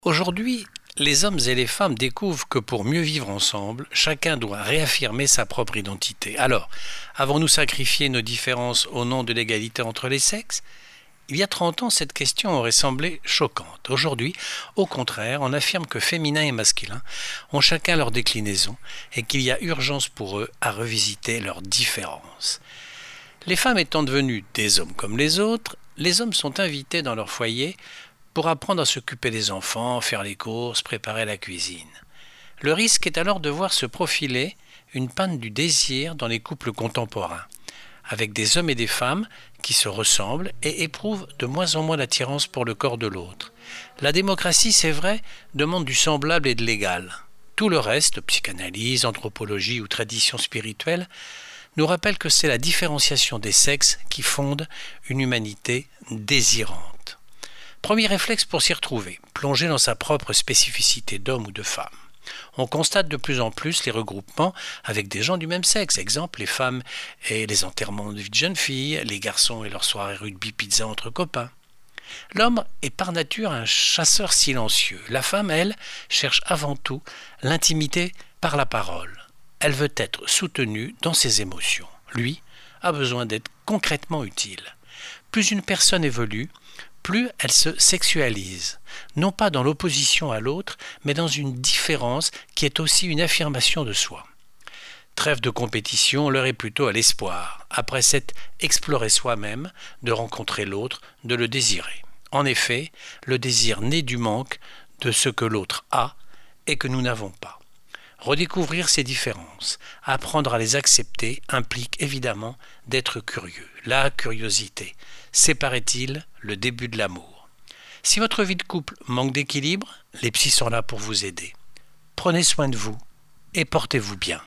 Aujourd'hui, les hommes et les femmes découvrent que pour mieux vivre ensemble, chacun doit réaffirmer sa propre identité. Alors, avons-nous sacrifié nos différences au nom de l'égalité entre les sexes ? Il y a 30 ans, cette question aurait semblé choquante. Aujourd'hui, au contraire, on affirme que féminin et masculin ont chacun leur déclinaison et qu'il y a urgence pour eux à revisiter leurs différences. Les femmes étant devenues des hommes comme les autres, les hommes sont invités dans leur foyer pour apprendre à s'occuper des enfants, faire les courses, préparer la cuisine. Le risque est alors de voir se profiler une panne du désir dans les couples contemporains, avec des hommes et des femmes qui se ressemblent et éprouvent de moins en moins d'attirance pour le corps de l'autre. La démocratie, c'est vrai, demande du semblable et de l'égal. Tout le reste, psychanalyse, anthropologie ou tradition spirituelle, nous rappelle que c'est la différenciation des sexes qui fonde une humanité désirante. Premier réflexe pour s'y retrouver, plonger dans sa propre spécificité d'homme ou de femme. On constate de plus en plus les regroupements avec des gens du même sexe. Exemple, les femmes et les enterrements de vie de jeunes filles, les garçons et leurs soirées rugby pizza entre copains. L'homme est par nature un chasseur silencieux. La femme, elle, cherche avant tout l'intimité par la parole. Elle veut être soutenue dans ses émotions. Lui a besoin d'être concrètement utile. Plus une personne évolue, plus elle se sexualise, non pas dans l'opposition à l'autre, mais dans une différence qui est aussi une affirmation de soi. Trêve de compétition, l'heure est plutôt à l'espoir, après s'être exploré soi-même, de rencontrer l'autre, de le désirer. En effet, le désir naît du manque de ce que l'autre a et que nous n'avons pas. Redécouvrir ces différences, apprendre à les accepter, implique évidemment d'être curieux. La curiosité, c'est, paraît-il, le début de l'amour. Si votre vie de couple manque d'équilibre, les psys sont là pour vous aider. Prenez soin de vous et portez-vous bien.